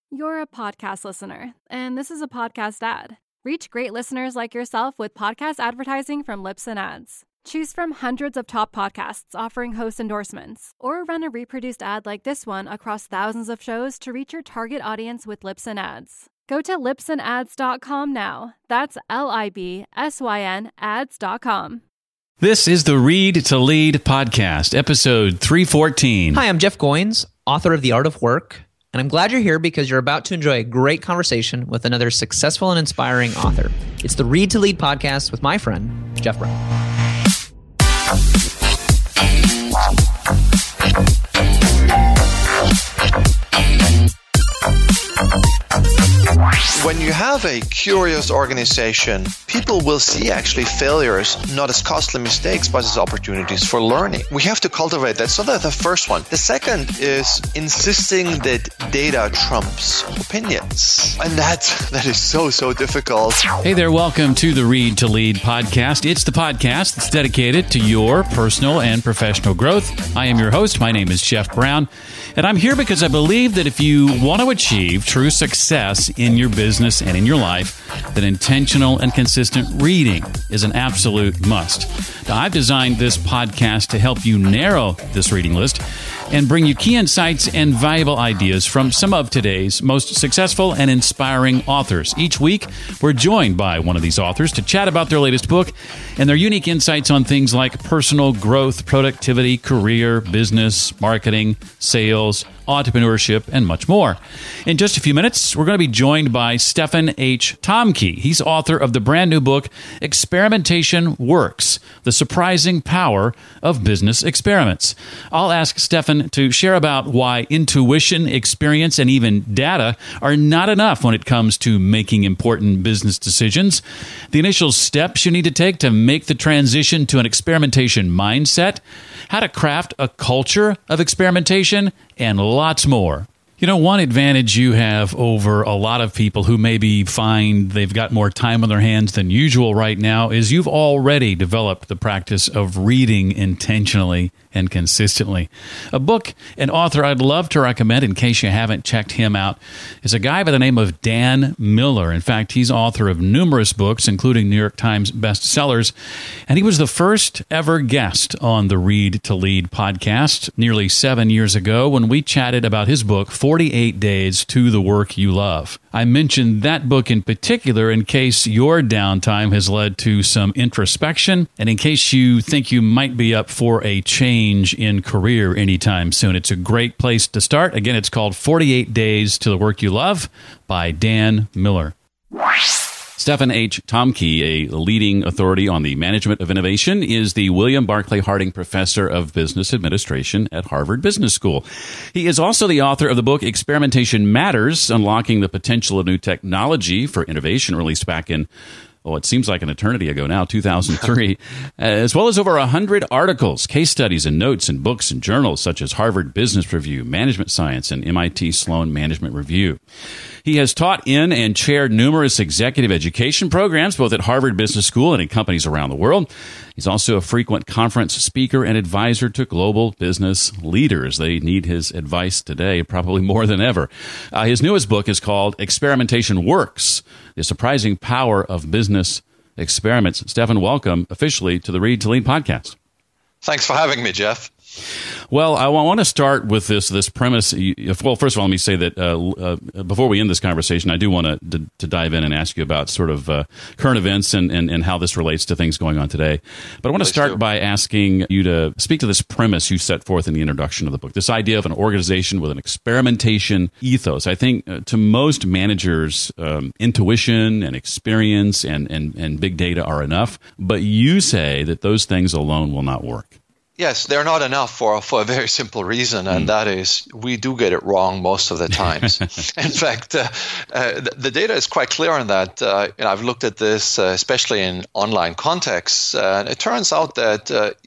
You're a podcast listener, and this is a podcast ad. Reach great listeners like yourself with podcast advertising from Libsyn Ads. Choose from hundreds of top podcasts offering host endorsements, or run a reproduced ad like this one across thousands of shows to reach your target audience with Libsyn Ads. Go to libsynads.com now. That's LIBSYN ads.com. This is the Read to Lead podcast, episode 314. Hi, I'm Jeff Goins, author of The Art of Work, and I'm glad you're here because you're about to enjoy a great conversation with another successful and inspiring author. It's the Read to Lead podcast with my friend, Jeff Brown. When you have a curious organization, people will see actually failures not as costly mistakes, but as opportunities for learning. We have to cultivate that. So that's the first one. The second is insisting that data trumps opinions. And that is so difficult. Hey there, welcome to the Read to Lead podcast. It's the podcast that's dedicated to your personal and professional growth. I am your host. My name is Jeff Brown, and I'm here because I believe that if you want to achieve true success in your business and in your life, that intentional and consistent reading is an absolute must. Now, I've designed this podcast to help you narrow this reading list and bring you key insights and valuable ideas from some of today's most successful and inspiring authors. Each week, we're joined by one of these authors to chat about their latest book and their unique insights on things like personal growth, productivity, career, business, marketing, sales, entrepreneurship, and much more. In just a few minutes, we're going to be joined by Stephan H. Tombke. He's author of the brand new book, Experimentation Works: The Surprising Power of Business Experiments. I'll ask Stephan to share about why intuition, experience, and even data are not enough when it comes to making important business decisions, the initial steps you need to take to make the transition to an experimentation mindset, how to craft a culture of experimentation, and lots more. You know, one advantage you have over a lot of people who maybe find they've got more time on their hands than usual right now is you've already developed the practice of reading intentionally and consistently. A book and author I'd love to recommend, in case you haven't checked him out, is a guy by the name of Dan Miller. In fact, he's author of numerous books, including New York Times bestsellers, and he was the first ever guest on the Read to Lead podcast nearly 7 years ago when we chatted about his book, 48 Days to the Work You Love. I mentioned that book in particular in case your downtime has led to some introspection and in case you think you might be up for a change in career anytime soon. It's a great place to start. Again, it's called 48 Days to the Work You Love by Dan Miller. Stephan H. Tombke, a leading authority on the management of innovation, is the William Barclay Harding Professor of Business Administration at Harvard Business School. He is also the author of the book Experimentation Matters: Unlocking the Potential of New Technology for Innovation, released back in it seems like an eternity ago now, 2003, as well as over 100 articles, case studies, and notes in books and journals such as Harvard Business Review, Management Science, and MIT Sloan Management Review. He has taught in and chaired numerous executive education programs, both at Harvard Business School and in companies around the world. He's also a frequent conference speaker and advisor to global business leaders. They need his advice today, probably more than ever. His newest book is called Experimentation Works: The Surprising Power of Business Experiments. Stephan, welcome officially to the Read to Lead podcast. Thanks for having me, Jeff. Well, I want to start with this premise. Well, first of all, let me say that before we end this conversation, I do want to dive in and ask you about sort of current events and how this relates to things going on today. But I want to start by asking you to speak to this premise you set forth in the introduction of the book, this idea of an organization with an experimentation ethos. I think to most managers, intuition and experience and big data are enough, but you say that those things alone will not work. Yes, they're not enough for a very simple reason, and that is we do get it wrong most of the times. In fact, the data is quite clear on that. I've looked at this, especially in online contexts, and it turns out that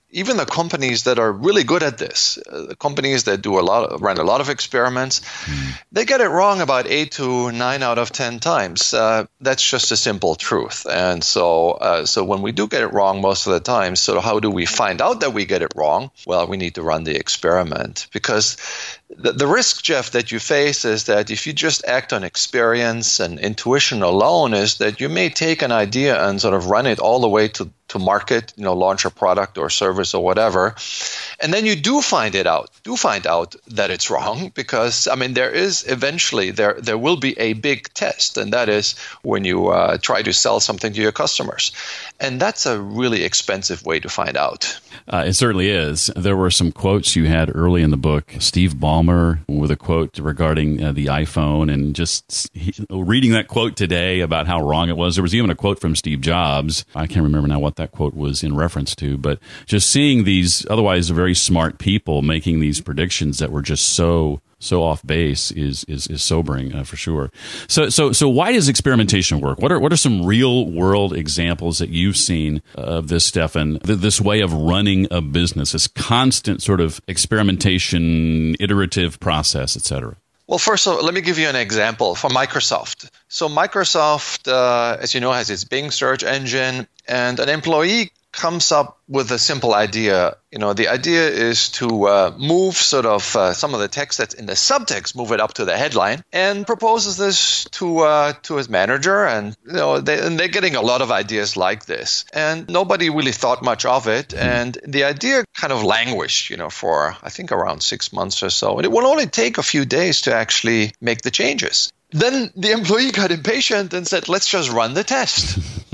even the companies that are really good at this, the companies that run a lot of experiments, they get it wrong about 8 to 9 out of 10 times. That's just a simple truth. And so when we do get it wrong most of the time, so how do we find out that we get it wrong? Well, we need to run the experiment, because the risk, Jeff, that you face is that if you just act on experience and intuition alone, is that you may take an idea and sort of run it all the way to market, launch a product or service or whatever, and then you do find out that it's wrong, because there is eventually there will be a big test, and that is when you try to sell something to your customers, and that's a really expensive way to find out. It certainly is. There were some quotes you had early in the book. Steve Ballmer with a quote regarding the iPhone, and just reading that quote today about how wrong it was. There was even a quote from Steve Jobs. I can't remember now what that quote was in reference to, but just seeing these otherwise very smart people making these predictions that were just so off base is sobering for sure. So why does experimentation work? What are some real world examples that you've seen of this, Stefan? This way of running a business, this constant sort of experimentation, iterative process, etc. Well, first of all, let me give you an example from Microsoft. So Microsoft, as you know, has its Bing search engine, and an employee comes up with a simple idea. The idea is to move sort of some of the text that's in the subtext, move it up to the headline, and proposes this to his manager. And they're getting a lot of ideas like this, and nobody really thought much of it. And the idea kind of languished, for I think around 6 months or so. And it will only take a few days to actually make the changes. Then the employee got impatient and said, let's just run the test.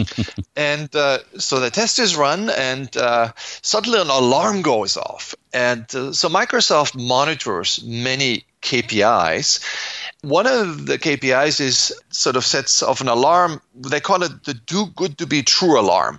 And so the test is run, and suddenly an alarm goes off. And so Microsoft monitors many KPIs. One of the KPIs is sort of sets off an alarm. They call it the too good to be true alarm.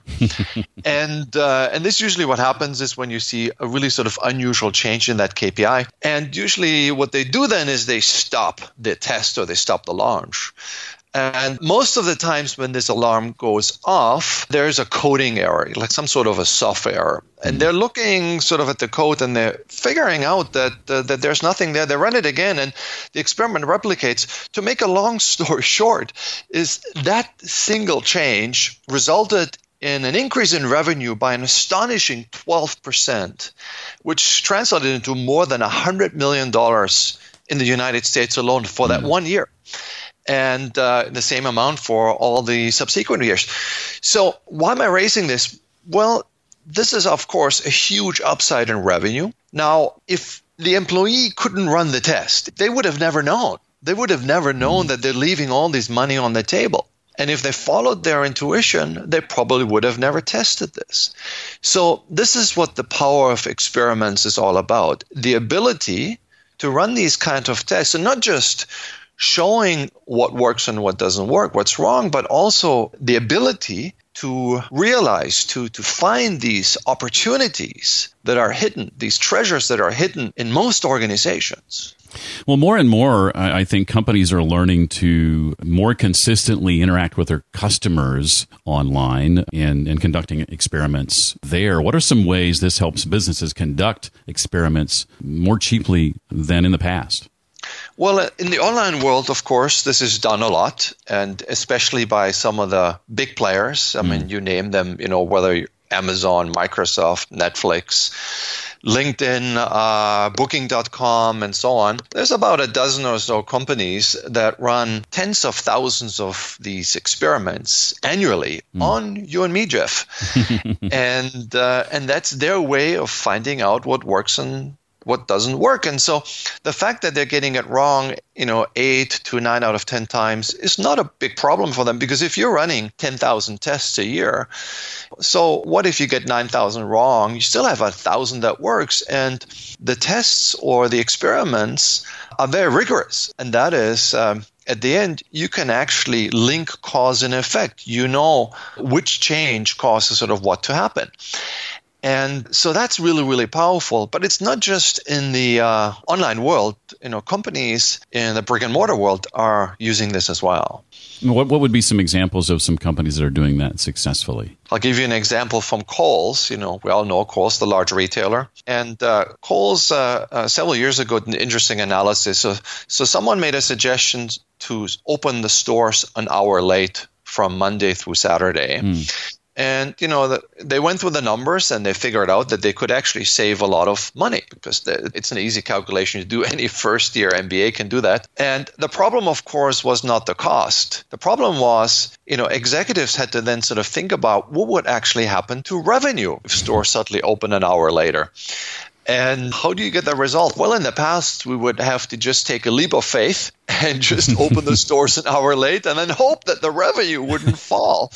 And this usually what happens is when you see a really sort of unusual change in that KPI. And usually what they do then is they stop the test or they stop the launch. And most of the times when this alarm goes off, there's a coding error, like some sort of a software error. And they're looking sort of at the code and they're figuring out that there's nothing there. They run it again and the experiment replicates. To make a long story short, is that single change resulted in an increase in revenue by an astonishing 12%, which translated into more than $100 million in the United States alone for that 1 year. And the same amount for all the subsequent years. So why am I raising this? Well, this is, of course, a huge upside in revenue. Now, if the employee couldn't run the test, they would have never known. They would have never known that they're leaving all this money on the table. And if they followed their intuition, they probably would have never tested this. So this is what the power of experiments is all about. The ability to run these kind of tests, and not just showing what works and what doesn't work, what's wrong, but also the ability to realize, to find these opportunities that are hidden, these treasures that are hidden in most organizations. Well, more and more, I think companies are learning to more consistently interact with their customers online and conducting experiments there. What are some ways this helps businesses conduct experiments more cheaply than in the past? Well, in the online world, of course, this is done a lot, and especially by some of the big players. I mean, you name them, whether Amazon, Microsoft, Netflix, LinkedIn, Booking.com, and so on. There's about a dozen or so companies that run tens of thousands of these experiments annually on you and me, Jeff. and that's their way of finding out what works and what doesn't work. And so the fact that they're getting it wrong, 8 to 9 out of 10 times is not a big problem for them, because if you're running 10,000 tests a year, so what if you get 9,000 wrong? You still have 1,000 that works. And the tests or the experiments are very rigorous. And that is, at the end, you can actually link cause and effect. You know which change causes sort of what to happen. And so that's really, really powerful. But it's not just in the online world. Companies in the brick and mortar world are using this as well. What would be some examples of some companies that are doing that successfully? I'll give you an example from Kohl's. We all know Kohl's, the large retailer. And Kohl's, several years ago, did an interesting analysis. So someone made a suggestion to open the stores an hour late from Monday through Saturday. And, they went through the numbers and they figured out that they could actually save a lot of money because it's an easy calculation to do. Any first-year MBA can do that. And the problem, of course, was not the cost. The problem was, executives had to then sort of think about what would actually happen to revenue if stores suddenly open an hour later. And how do you get that result? Well, in the past, we would have to just take a leap of faith and just open the stores an hour late and then hope that the revenue wouldn't fall.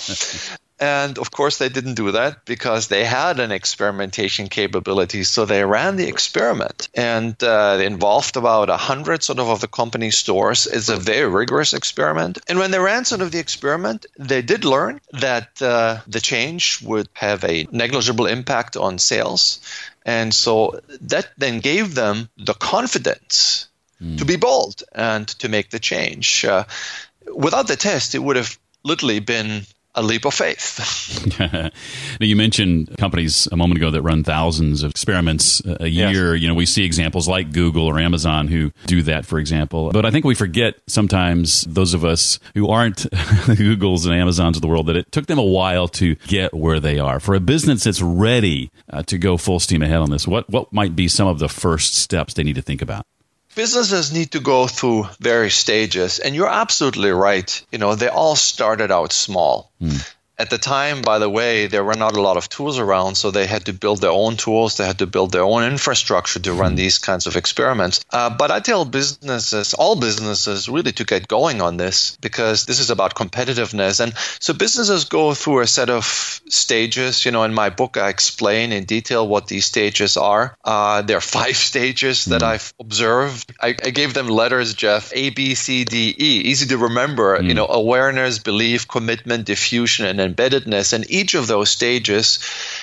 And of course, they didn't do that because they had an experimentation capability. So they ran the experiment and they involved about 100 of the company stores. It's a very rigorous experiment. And when they ran the experiment, they did learn that the change would have a negligible impact on sales. And so that then gave them the confidence to be bold and to make the change. Without the test, it would have literally been a leap of faith. Now, you mentioned companies a moment ago that run thousands of experiments a year. Yes. We see examples like Google or Amazon who do that, for example. But I think we forget sometimes, those of us who aren't Googles and Amazons of the world, that it took them a while to get where they are. For a business that's ready to go full steam ahead on this, what might be some of the first steps they need to think about? Businesses need to go through various stages, and you're absolutely right. They all started out small. At the time, by the way, there were not a lot of tools around, so they had to build their own tools. They had to build their own infrastructure to run these kinds of experiments. But I tell all businesses, really to get going on this because this is about competitiveness. And so businesses go through a set of stages. In my book, I explain in detail what these stages are. There are 5 stages that I've observed. I gave them letters, Jeff, A, B, C, D, E. Easy to remember. Awareness, belief, commitment, diffusion, and embeddedness. And each of those stages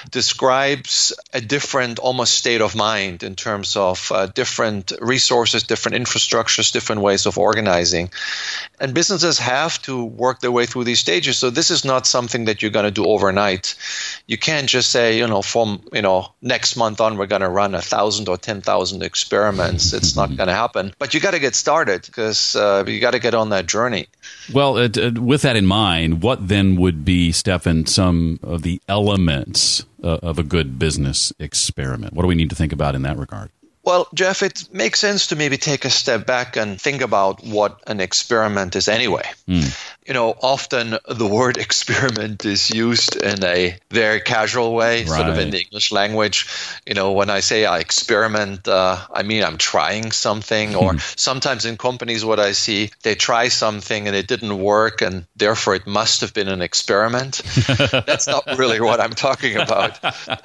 describes a different almost state of mind in terms of different resources, different infrastructures, different ways of organizing. And businesses have to work their way through these stages. So this is not something that you're going to do overnight. You can't just say, from next month on, we're going to run 1,000 or 10,000 experiments. It's not going to happen. But you got to get started because you got to get on that journey. Well, with that in mind, what then would be, Stefan, some of the elements of a good business experiment? What do we need to think about in that regard? Well, Jeff, it makes sense to maybe take a step back and think about what an experiment is anyway. Often the word experiment is used in a very casual way, sort of in the English language. When I say I experiment, I mean I'm trying something. Or sometimes in companies, what I see, they try something and it didn't work, and therefore it must have been an experiment. That's not really what I'm talking about.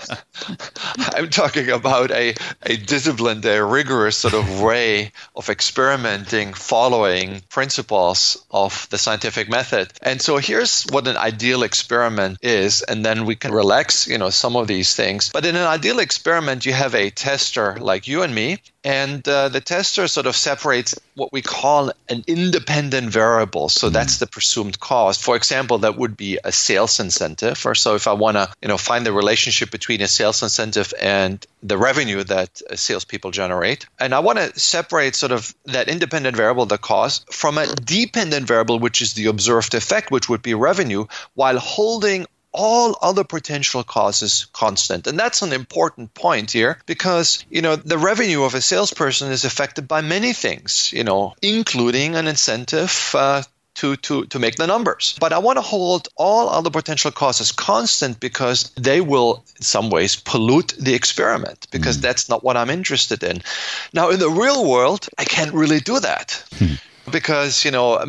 I'm talking about a disciplined, a rigorous sort of way of experimenting, following principles of the scientific method. And so here's what an ideal experiment is, and then we can relax, some of these things. But in an ideal experiment, you have a tester like you and me, and the tester sort of separates what we call an independent variable. So that's the presumed cost. For example, that would be a sales incentive. Or so if I want to, find the relationship between a sales incentive and the revenue that salespeople generate. And I want to separate sort of that independent variable, the cost, from a dependent variable, which is the observed effect, which would be revenue, while holding all other potential causes constant. And that's an important point here because, the revenue of a salesperson is affected by many things, including an incentive to make the numbers. But I want to hold all other potential causes constant because they will, in some ways, pollute the experiment because that's not what I'm interested in. Now, in the real world, I can't really do that. because,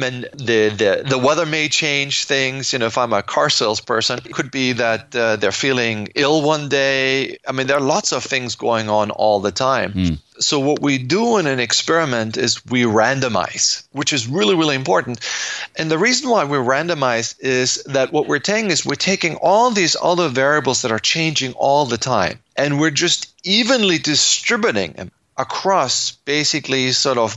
the weather may change things. If I'm a car salesperson, it could be that they're feeling ill one day. There are lots of things going on all the time. So what we do in an experiment is we randomize, which is really, really important. And the reason why we randomize is that what we're saying is we're taking all these other variables that are changing all the time, and we're just evenly distributing them across basically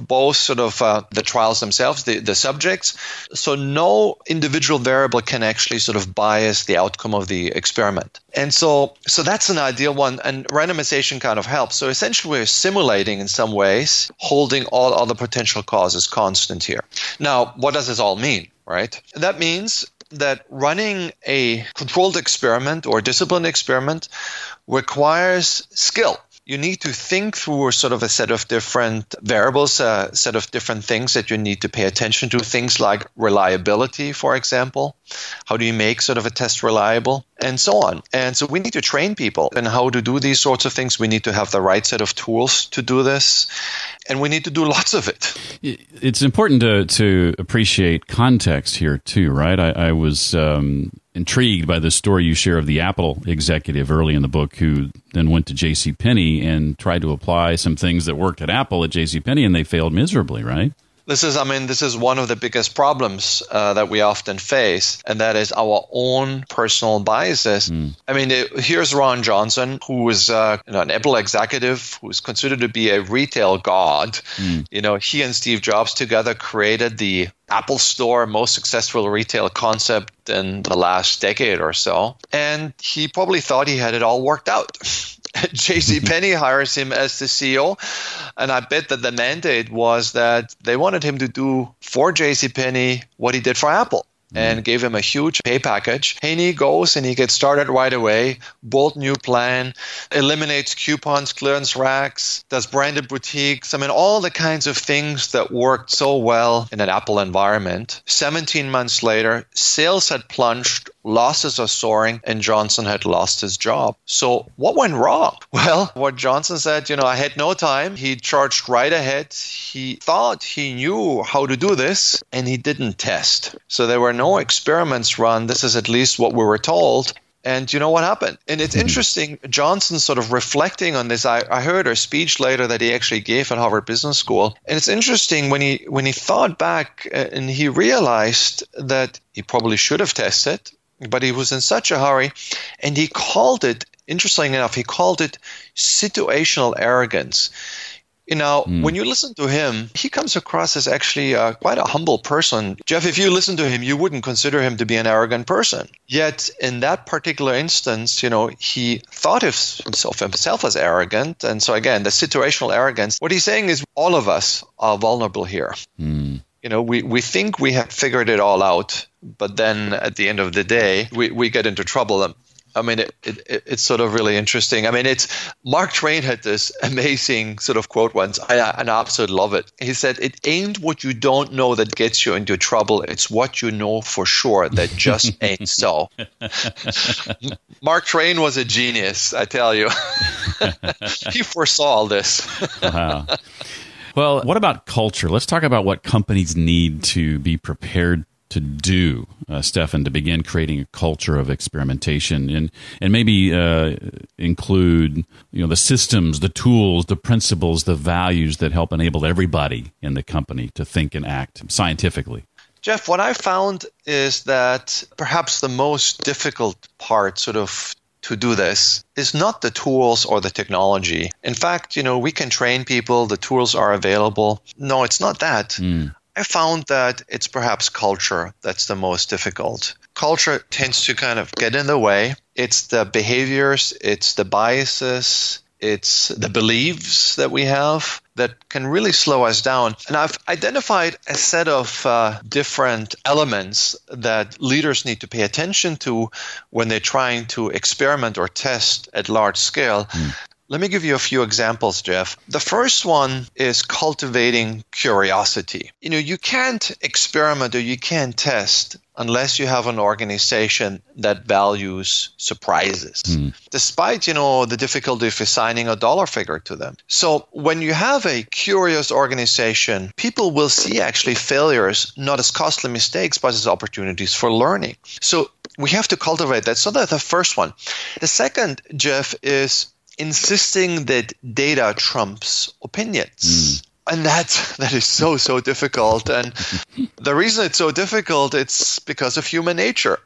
the trials themselves, the subjects. So no individual variable can actually sort of bias the outcome of the experiment. And so that's an ideal one, and randomization kind of helps. So essentially we're simulating in some ways, holding all other potential causes constant here. Now, what does this all mean, right? That means that running a controlled experiment or disciplined experiment requires skill. You need to think through sort of a set of different variables, a set of different things that you need to pay attention to, things like reliability, for example. How do you make sort of a test reliable? And so on. And so we need to train people in how to do these sorts of things. We need to have the right set of tools to do this. And we need to do lots of it. It's important to appreciate context here too, right? I was intrigued by the story you share of the Apple executive early in the book who then went to JCPenney and tried to apply some things that worked at Apple at JCPenney, and they failed miserably, right? This is one of the biggest problems that we often face, and that is our own personal biases. Here's Ron Johnson, who is an Apple executive who is considered to be a retail god. He and Steve Jobs together created the Apple Store, most successful retail concept in the last decade or so. And he probably thought he had it all worked out. JCPenney hires him as the CEO, and I bet that the mandate was that they wanted him to do for JCPenney what he did for Apple. And gave him a huge pay package. And he goes and he gets started right away, bold new plan, eliminates coupons, clearance racks, does branded boutiques. All the kinds of things that worked so well in an Apple environment. 17 months later, sales had plunged, losses are soaring, and Johnson had lost his job. So what went wrong? Well, what Johnson said, I had no time. He charged right ahead. He thought he knew how to do this, and he didn't test. So there were no experiments run. This is at least what we were told. And you know what happened? And it's interesting, Johnson sort of reflecting on this. I heard a speech later that he actually gave at Harvard Business School. And it's interesting when he thought back and he realized that he probably should have tested, but he was in such a hurry. And he called it, interestingly enough, situational arrogance. When you listen to him, he comes across as actually quite a humble person. Jeff, if you listen to him, you wouldn't consider him to be an arrogant person. Yet in that particular instance, he thought of himself as arrogant. And so again, the situational arrogance, what he's saying is all of us are vulnerable here. We think we have figured it all out, but then at the end of the day, we get into trouble. It's sort of really interesting. Mark Twain had this amazing sort of quote once, and I absolutely love it. He said, "It ain't what you don't know that gets you into trouble. It's what you know for sure that just ain't so." Mark Twain was a genius, I tell you. He foresaw all this. Wow. Well, what about culture? Let's talk about what companies need to be prepared to do, Stefan, to begin creating a culture of experimentation, and maybe include the systems, the tools, the principles, the values that help enable everybody in the company to think and act scientifically. Jeff, what I found is that perhaps the most difficult part to do this is not the tools or the technology. In fact, we can train people, the tools are available. No, it's not that. I found that it's perhaps culture that's the most difficult. Culture tends to kind of get in the way. It's the behaviors, it's the biases, it's the beliefs that we have that can really slow us down. And I've identified a set of different elements that leaders need to pay attention to when they're trying to experiment or test at large scale. Let me give you a few examples, Jeff. The first one is cultivating curiosity. You can't experiment or you can't test unless you have an organization that values surprises, despite, the difficulty of assigning a dollar figure to them. So when you have a curious organization, people will see actually failures not as costly mistakes, but as opportunities for learning. So we have to cultivate that. So that's the first one. The second, Jeff, is insisting that data trumps opinions. And that is so difficult. And the reason it's so difficult, it's because of human nature.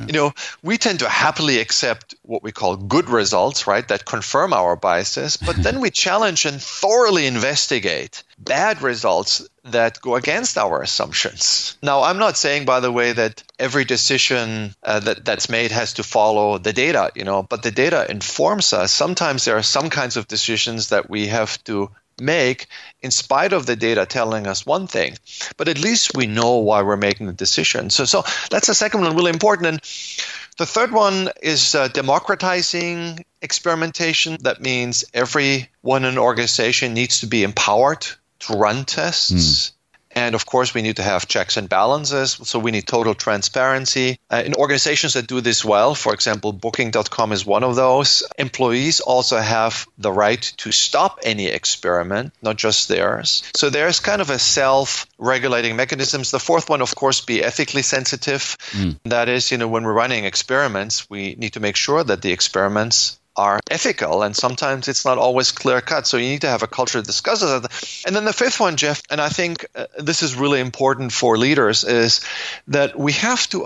We tend to happily accept what we call good results, right, that confirm our biases. But then we challenge and thoroughly investigate bad results that go against our assumptions. Now, I'm not saying, by the way, that every decision that's made has to follow the data, but the data informs us. Sometimes there are some kinds of decisions that we have to make in spite of the data telling us one thing, but at least we know why we're making the decision. So that's the second one, really important. And the third one is democratizing experimentation. That means everyone in an organization needs to be empowered to run tests. And of course, we need to have checks and balances. So we need total transparency. In organizations that do this well, for example, Booking.com is one of those, employees also have the right to stop any experiment, not just theirs. So there's kind of a self-regulating mechanisms. The fourth one, of course, be ethically sensitive. That is, when we're running experiments, we need to make sure that the experiments are ethical, and sometimes it's not always clear-cut. So you need to have a culture that discusses it. And then the fifth one, Jeff, and I think this is really important for leaders, is that we have to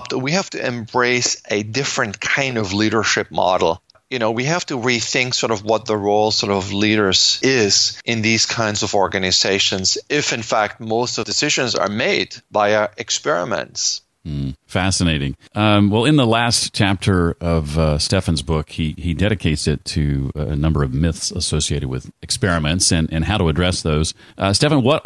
embrace a different kind of leadership model. We have to rethink sort of what the role sort of leaders is in these kinds of organizations, if in fact most of the decisions are made via experiments. Fascinating. Well, in the last chapter of Stefan's book, he dedicates it to a number of myths associated with experiments and how to address those. Stefan, what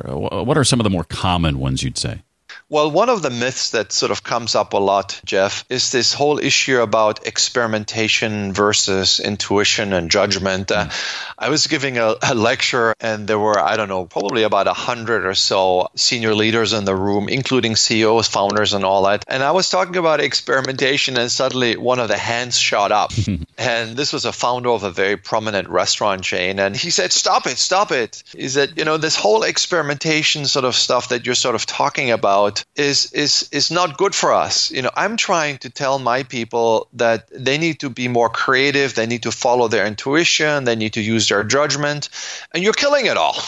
are some of the more common ones you'd say? Well, one of the myths that sort of comes up a lot, Jeff, is this whole issue about experimentation versus intuition and judgment. I was giving a lecture, and there were, probably about 100 or so senior leaders in the room, including CEOs, founders, and all that. And I was talking about experimentation, and suddenly one of the hands shot up. And this was a founder of a very prominent restaurant chain. And he said, stop it. He said, this whole experimentation sort of stuff that you're sort of talking about is not good for us. I'm trying to tell my people that they need to be more creative, they need to follow their intuition, they need to use their judgment, and you're killing it all.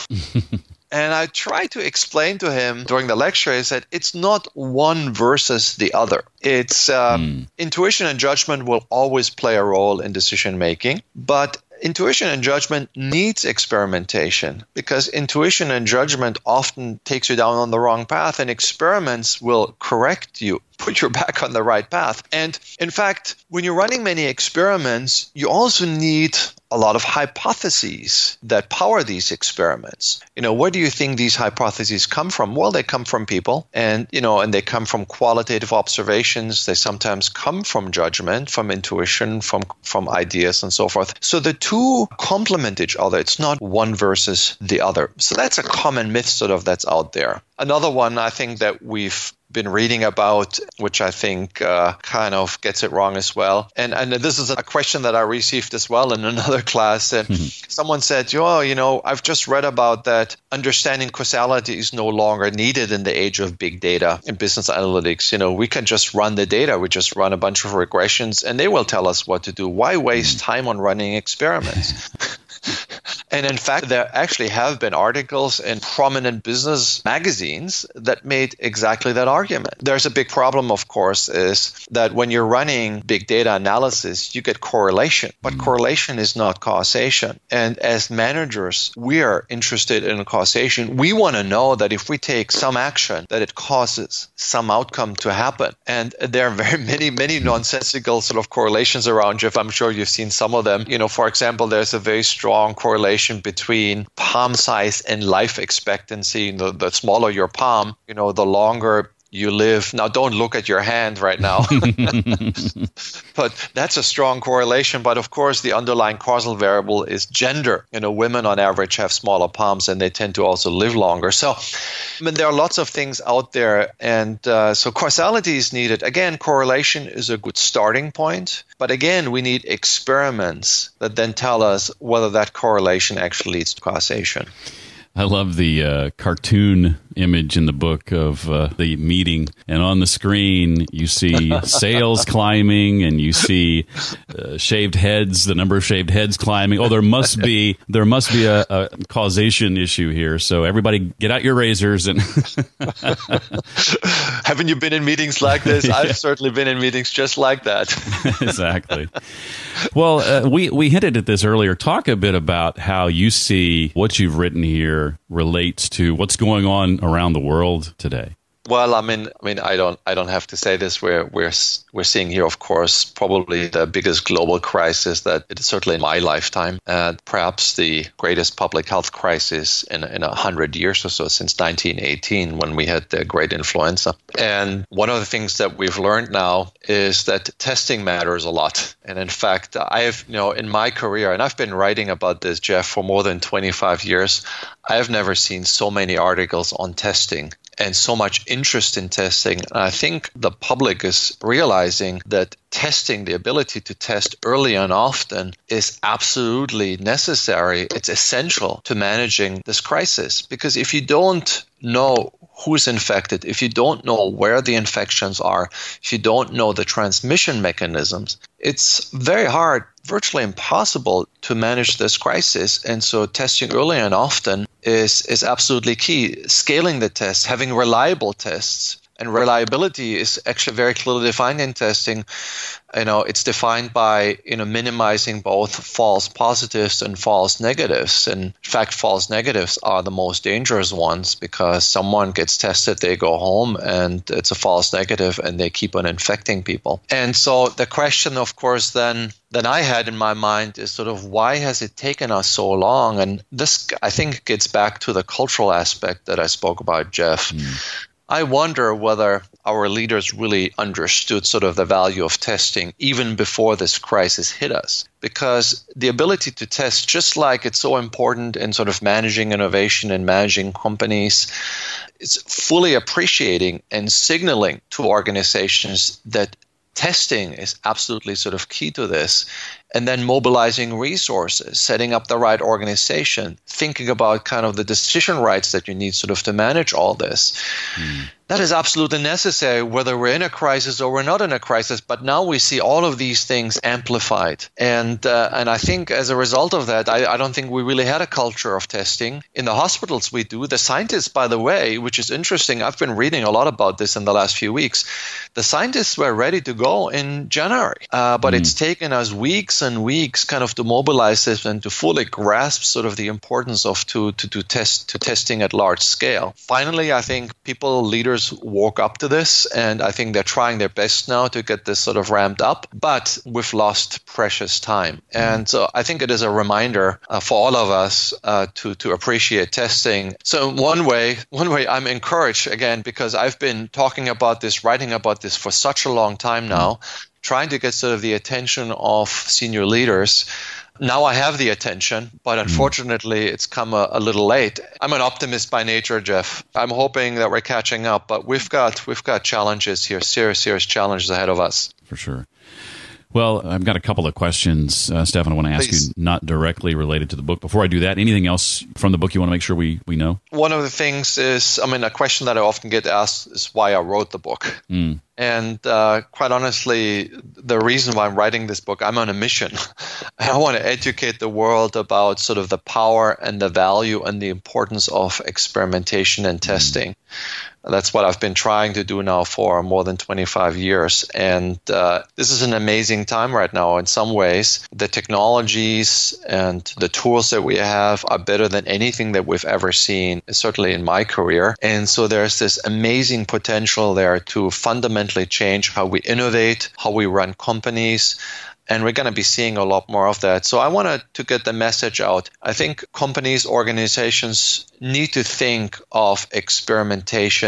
And I tried to explain to him during the lecture, I said, it's not one versus the other. It's intuition and judgment will always play a role in decision making, but intuition and judgment needs experimentation, because intuition and judgment often takes you down on the wrong path, and experiments will correct you, put you back on the right path. And in fact, when you're running many experiments, you also need a lot of hypotheses that power these experiments. Where do you think these hypotheses come from? Well, they come from people, and they come from qualitative observations. They sometimes come from judgment, from intuition, from ideas, and so forth. So the two complement each other. It's not one versus the other. So that's a common myth sort of that's out there. Another one I think that we've been reading about, which I think kind of gets it wrong as well. And this is a question that I received as well in another class. And someone said, I've just read about that understanding causality is no longer needed in the age of big data and business analytics. We can just run the data. We just run a bunch of regressions and they will tell us what to do. Why waste time on running experiments? And in fact, there actually have been articles in prominent business magazines that made exactly that argument. There's a big problem, of course, is that when you're running big data analysis, you get correlation. But correlation is not causation. And as managers, we are interested in causation. We want to know that if we take some action, that it causes some outcome to happen. And there are very many nonsensical sort of correlations around, Jeff. I'm sure you've seen some of them. For example, there's a very strong correlation between palm size and life expectancy. The smaller your palm, the longer you live. Now, don't look at your hand right now. But that's a strong correlation. But of course, the underlying causal variable is gender. Women on average have smaller palms and they tend to also live longer. So, there are lots of things out there. And so causality is needed. Again, correlation is a good starting point. But again, we need experiments that then tell us whether that correlation actually leads to causation. I love the cartoon image in the book of the meeting, and on the screen you see sales climbing, and you see shaved heads, the number of shaved heads climbing. Oh, there must be a causation issue here. So everybody, get out your razors and. Haven't you been in meetings like this? Yeah. I've certainly been in meetings just like that. Exactly. Well, we hinted at this earlier. Talk a bit about how you see what you've written here relates to what's going on around the world today. Well, I mean, I don't have to say this. We're seeing here, of course, probably the biggest global crisis that it is certainly in my lifetime, perhaps the greatest public health crisis in 100 years or so, since 1918, when we had the great influenza. And one of the things that we've learned now is that testing matters a lot. And in fact, I have, in my career, and I've been writing about this, Jeff, for more than 25 years, I have never seen so many articles on testing and so much interest in testing. And I think the public is realizing that testing, the ability to test early and often, is absolutely necessary. It's essential to managing this crisis. Because if you don't know who's infected, if you don't know where the infections are, if you don't know the transmission mechanisms, it's very hard, virtually impossible to manage this crisis. And so testing early and often is absolutely key. Scaling the tests, having reliable tests. And reliability is actually very clearly defined in testing. It's defined by, minimizing both false positives and false negatives. And in fact, false negatives are the most dangerous ones, because someone gets tested, they go home, and it's a false negative, and they keep on infecting people. And so the question, of course, then I had in my mind is sort of, why has it taken us so long? And this, I think, gets back to the cultural aspect that I spoke about, Jeff. I wonder whether our leaders really understood sort of the value of testing even before this crisis hit us. Because the ability to test, just like it's so important in sort of managing innovation and managing companies, it's fully appreciating and signaling to organizations that testing is absolutely sort of key to this. And then mobilizing resources, setting up the right organization, thinking about kind of the decision rights that you need sort of to manage all this. That is absolutely necessary, whether we're in a crisis or we're not in a crisis. But now we see all of these things amplified. And I think as a result of that, I don't think we really had a culture of testing. In the hospitals we do. The scientists, by the way, which is interesting, I've been reading a lot about this in the last few weeks. The scientists were ready to go in January, but it's taken us weeks and weeks kind of to mobilize this and to fully grasp sort of the importance of testing at large scale. Finally, I think leaders woke up to this, and I think they're trying their best now to get this sort of ramped up, but we've lost precious time. And so I think it is a reminder for all of us to appreciate testing. So one way I'm encouraged, again, because I've been talking about this, writing about this for such a long time now, trying to get sort of the attention of senior leaders. Now I have the attention, but unfortunately it's come a little late. I'm an optimist by nature, Jeff. I'm hoping that we're catching up, but we've got challenges here, serious challenges ahead of us. For sure. Well, I've got a couple of questions, Stefan, I want to ask you, not directly related to the book. Before I do that, anything else from the book you want to make sure we know? One of the things is, a question that I often get asked is why I wrote the book. And quite honestly, the reason why I'm writing this book, I'm on a mission. I want to educate the world about sort of the power and the value and the importance of experimentation and testing. That's what I've been trying to do now for more than 25 years. And this is an amazing time right now. In some ways, the technologies and the tools that we have are better than anything that we've ever seen, certainly in my career. And so there's this amazing potential there to fundamentally change how we innovate, how we run companies. And we're going to be seeing a lot more of that. So I wanted to get the message out. I think companies, organizations need to think of experimentation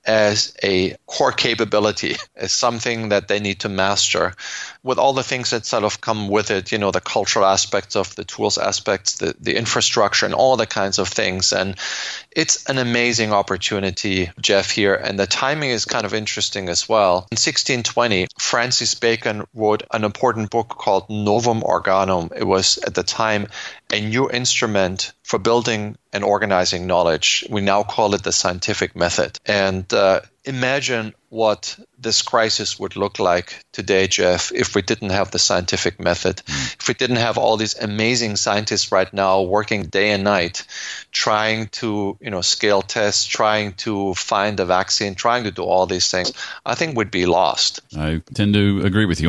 as a core capability, as something that they need to master, with all the things that sort of come with it, the cultural aspects of the tools aspects, the infrastructure, and all the kinds of things. And it's an amazing opportunity, Jeff, here. And the timing is kind of interesting as well. In 1620, Francis Bacon wrote an important book called Novum Organum. It was, at the time, a new instrument for building and organizing knowledge. We now call it the scientific method. And imagine what this crisis would look like today, Jeff, if we didn't have the scientific method, if we didn't have all these amazing scientists right now working day and night, trying to, scale tests, trying to find a vaccine, trying to do all these things. I think we'd be lost. I tend to agree with you.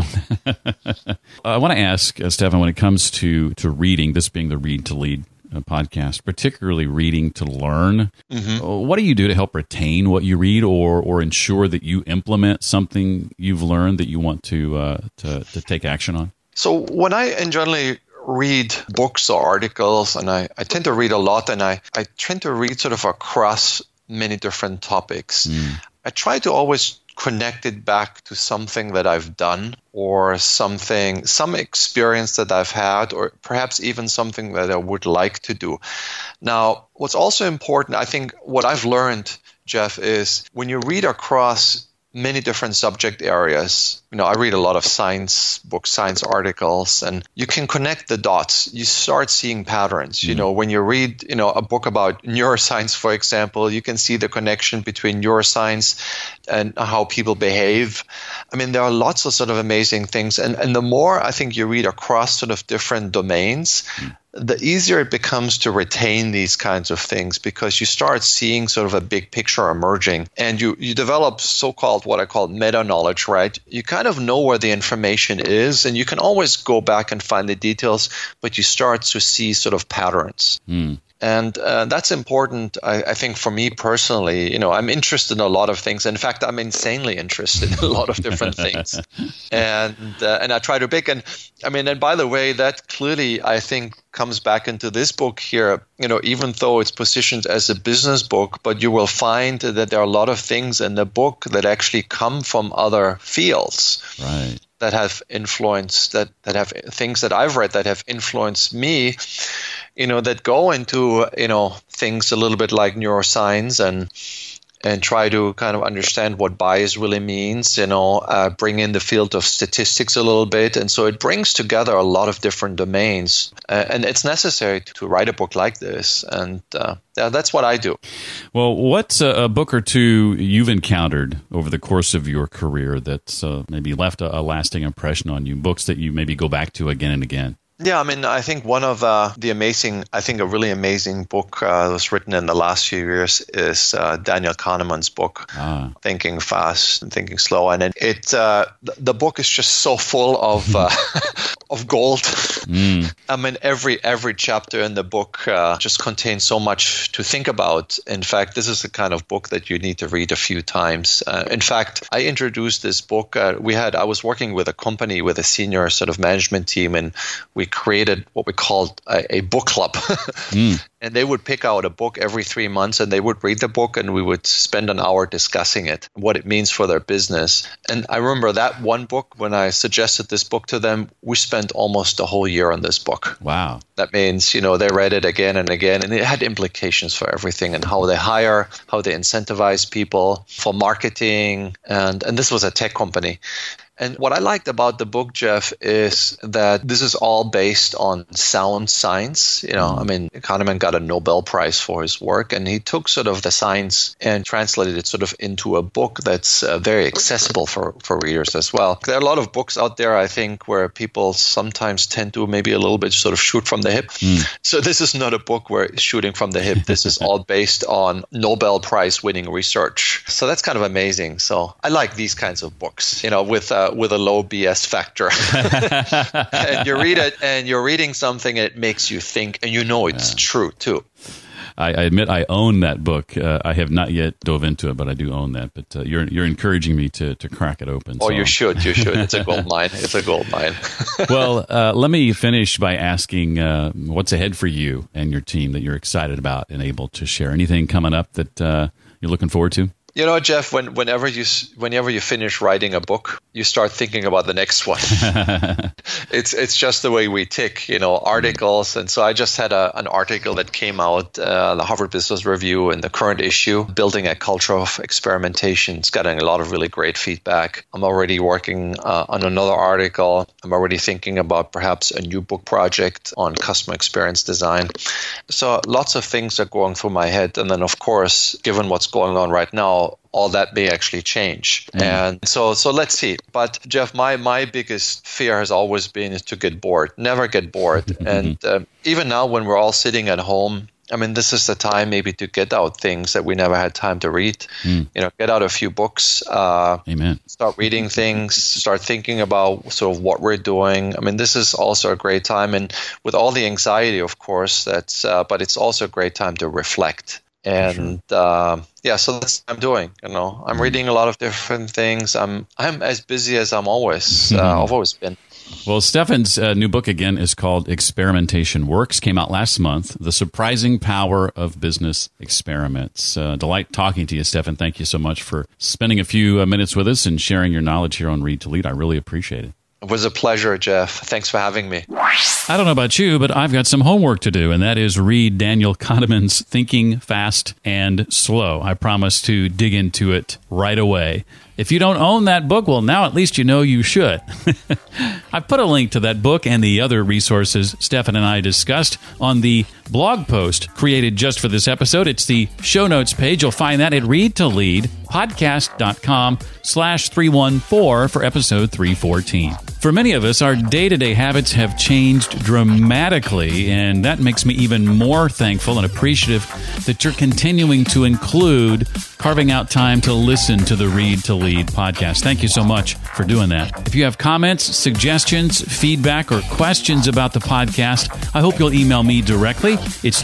I want to ask, Stefan, when it comes to reading, this being the Read to Lead podcast, particularly reading to learn, what do you do to help retain what you read or ensure that you implement something you've learned that you want to take action on? So when I generally read books or articles, and I tend to read a lot, and I tend to read sort of across many different topics. I try to always connect it back to something that I've done or some experience that I've had, or perhaps even something that I would like to do. Now, what's also important, I think what I've learned, Jeff, is when you read across many different subject areas. I read a lot of science books, science articles, and you can connect the dots. You start seeing patterns. When you read, a book about neuroscience, for example, you can see the connection between neuroscience and how people behave. There are lots of sort of amazing things. And the more I think you read across sort of different domains, the easier it becomes to retain these kinds of things, because you start seeing sort of a big picture emerging, and you develop so-called what I call meta-knowledge, right? You kind of know where the information is, and you can always go back and find the details, but you start to see sort of patterns. And that's important, I think, for me personally. I'm interested in a lot of things. In fact, I'm insanely interested in a lot of different things. And I try to pick. And by the way, that clearly, I think, comes back into this book here, even though it's positioned as a business book, but you will find that there are a lot of things in the book that actually come from other fields. Right. That have influenced, that have things that I've read that have influenced me, that go into, things a little bit like neuroscience and try to kind of understand what bias really means, bring in the field of statistics a little bit. And so it brings together a lot of different domains. And it's necessary to write a book like this. And that's what I do. Well, what's a book or two you've encountered over the course of your career that's maybe left a lasting impression on you, books that you maybe go back to again and again? Yeah, I think one of a really amazing book that was written in the last few years is Daniel Kahneman's book, Thinking Fast and Thinking Slow. And the book is just so full of of gold. Every chapter in the book just contains so much to think about. In fact, this is the kind of book that you need to read a few times. In fact, I introduced this book. I was working with a company with a senior sort of management team, and we created what we called a book club. And they would pick out a book every 3 months, and they would read the book, and we would spend an hour discussing it, what it means for their business. And I remember that one book, when I suggested this book to them, we spent almost a whole year on this book. Wow. That means, they read it again and again, and it had implications for everything, and how they hire, how they incentivize people for marketing. And this was a tech company. And what I liked about the book, Jeff, is that this is all based on sound science. Kahneman got a Nobel Prize for his work, and he took sort of the science and translated it sort of into a book that's very accessible for readers as well. There are a lot of books out there, I think, where people sometimes tend to maybe a little bit sort of shoot from the hip. So this is not a book where it's shooting from the hip. This is all based on Nobel Prize winning research. So that's kind of amazing. So I like these kinds of books, with a low BS factor. And you read it, and you're reading something, and it makes you think, and it's true too. I admit I own that book. I have not yet dove into it, but I do own that. But you're encouraging me to crack it open. Oh, so. You should. It's a gold mine. It's a gold mine. Well, let me finish by asking what's ahead for you and your team that you're excited about and able to share. Anything coming up that you're looking forward to? You know, Jeff, whenever you finish writing a book, you start thinking about the next one. It's just the way we tick, articles. And so I just had an article that came out, the Harvard Business Review in the current issue, Building a Culture of Experimentation. It's getting a lot of really great feedback. I'm already working on another article. I'm already thinking about perhaps a new book project on customer experience design. So lots of things are going through my head. And then, of course, given what's going on right now, all that may actually change. And so let's see. But Jeff, my biggest fear has always been is to get bored. Never get bored. And even now when we're all sitting at home, I mean, this is the time maybe to get out things that we never had time to read. Get out a few books. Amen. Start reading things. Start thinking about sort of what we're doing. I mean, this is also a great time. And with all the anxiety, of course, but it's also a great time to reflect. And so that's what I'm doing. I'm reading a lot of different things. I'm as busy as I've always been. Well, Stefan's new book again is called Experimentation Works. Came out last month. The Surprising Power of Business Experiments. Delight talking to you, Stefan. Thank you so much for spending a few minutes with us and sharing your knowledge here on Read to Lead. I really appreciate it. It was a pleasure, Jeff. Thanks for having me. I don't know about you, but I've got some homework to do, and that is read Daniel Kahneman's Thinking Fast and Slow. I promise to dig into it right away. If you don't own that book, well, now at least you know you should. I've put a link to that book and the other resources Stefan and I discussed on the blog post created just for this episode. It's the show notes page. You'll find that at readtoleadpodcast.com/314 for episode 314. For many of us, our day-to-day habits have changed dramatically, and that makes me even more thankful and appreciative that you're continuing to include carving out time to listen to the Read to Lead podcast. Thank you so much for doing that. If you have comments, suggestions, feedback, or questions about the podcast, I hope you'll email me directly. It's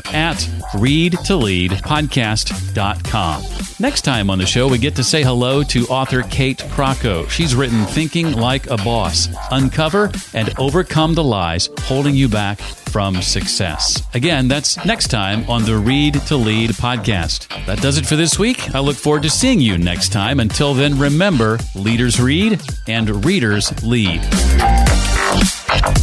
jeff@readtoleadpodcast.com. Next time on the show, we get to say hello to author Kate Krockow. She's written Thinking Like a Boss, Uncover and Overcome the Lies Holding You Back from Success. Again, that's next time on the Read to Lead podcast. That does it for this week. I look forward to seeing you next time. Until then, remember, leaders read and readers lead.